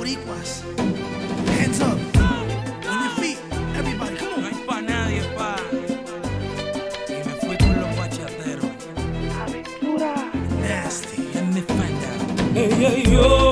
boricuas. Hands up. On your feet. Everybody, come on. No hay pa' nadie, pa. Y me fui con los bachateros. Aventura. Nasty. En mi fanda. Ella y yo,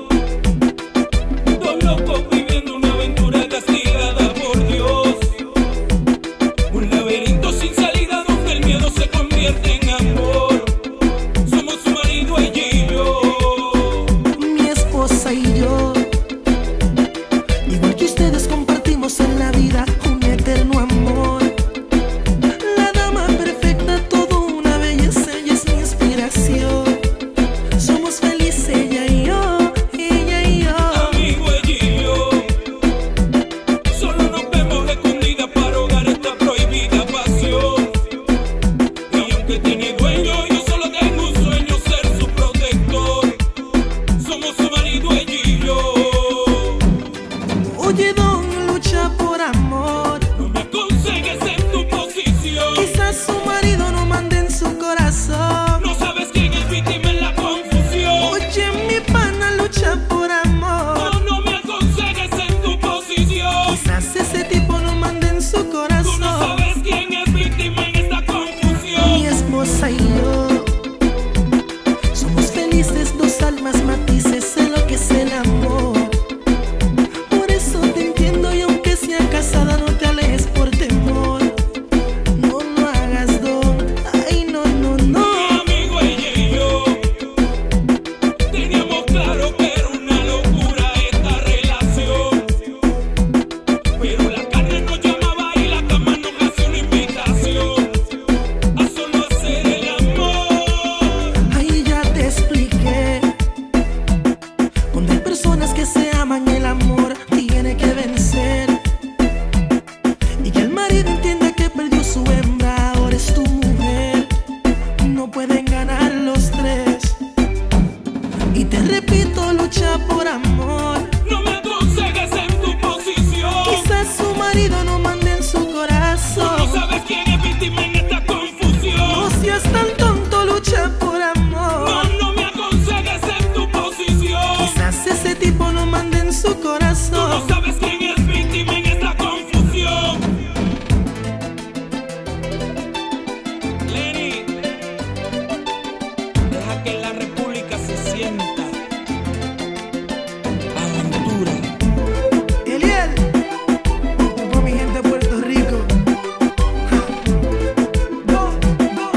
dos locos viviendo una aventura castigada por Dios. Un laberinto sin salida donde el miedo se convierte en amor. Somos su marido, ella y yo. Mi esposa y yo, igual que ustedes, compartimos en la vida un eterno amor. La dama perfecta, todo una belleza, ella es mi inspiración. Somos felices, ella y yo, ella y yo. Amigo, ella y yo, solo nos vemos escondidas para ahogar esta prohibida pasión. Y aunque tiene dueño, yo solo tengo un sueño, ser su protector. Somos su marido, ella y yo. Oye, don, lucha por amor. No me aconsejes en tu posición. Quizás su marido no mande en su corazón. No sabes quién es víctima en la confusión. Oye, mi pana, lucha por amor. No, no me aconsejes en tu posición. Quizás ese tipo no mande en su Tú no corazón. sabes quién es víctima en esta confusión. Mi esposa y yo somos felices, dos almas matices, sé lo que es el amor. Por eso te entiendo y aunque sea casada no te alejes por temor. No, no hagas don, ay no, no, no. Mi amigo, ella y yo teníamos claro que era una locura esta relación. Pero la carne nos llamaba y la cama nos hacía una invitación a solo hacer el amor. Ahí ya te expliqué. Cuando hay personas que se aman, el amor tiene que vencer. Y que el marido entienda que perdió su hembra, ahora es tu mujer. No pueden ganar los tres. Y te repito, lucha por amor. No me aconsejes en tu posición. Quizás su marido no mande en su Tú no corazón. sabes quién es víctima en esta confusión. No seas tan tonto, lucha por No, amor. no me aconsejes en tu posición. Quizás ese tipo no mande en su Tú no corazón. sabes quién es víctima en esta confusión. Lenny, deja que la república se sienta. Aventura. Eliel, esto es por mi gente de Puerto Rico. Go, go.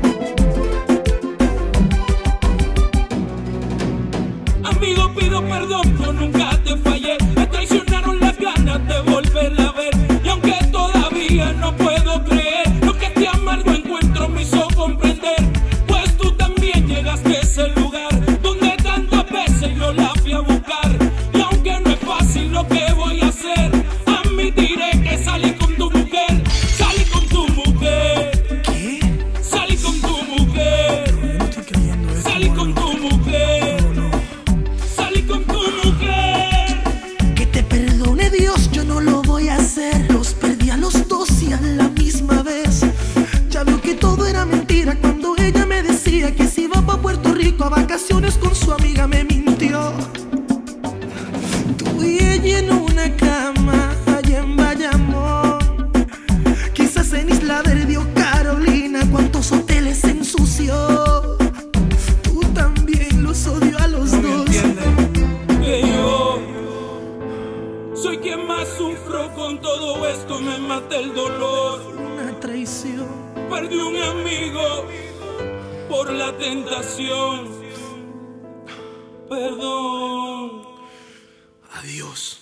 Amigo, pido perdón, yo nunca te fallé. Me traicionaron las ganas de volverla a ver. Y aunque todavía no puedo creer lo que este amargo encuentro me hizo comprender, pues tú también llegaste a ese lugar donde tantas veces yo la fui a buscar. Y aunque no es fácil lo que voy a hacer, admitiré que salí con tu mujer. Salí con tu mujer. ¿Qué? Salí con tu mujer. Yo no estoy creyendo esto. Salí con tu mujer. No, no. Salí con tu mujer. Que te perdone Dios, yo no lo voy a hacer. Los perdí a los dos y a la misma vez. Ya veo que todo era mentira cuando ella me decía que se iba pa' Puerto Rico a vacaciones con su amiga, me mintió. Tú y ella en una cama allá en Bayamón. Quizás en Isla Verde o Carolina, cuántos hoteles se ensució. Tú también los odió a los ¿No me dos. entiendes? Que yo soy quien más sufro con todo esto, me mata el dolor. Una traición. Perdí un amigo por la tentación. Perdón. Adiós.